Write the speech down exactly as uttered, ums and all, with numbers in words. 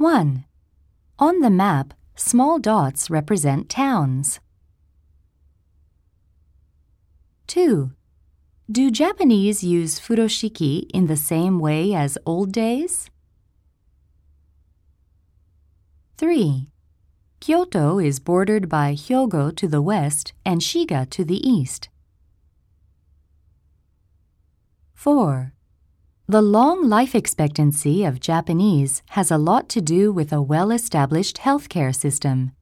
one. On the map, small dots represent towns. two. Do Japanese use furoshiki in the same way as old days? three. Kyoto is bordered by Hyogo to the west and Shiga to the east. four. The long life expectancy of Japanese has a lot to do with a well-established healthcare system.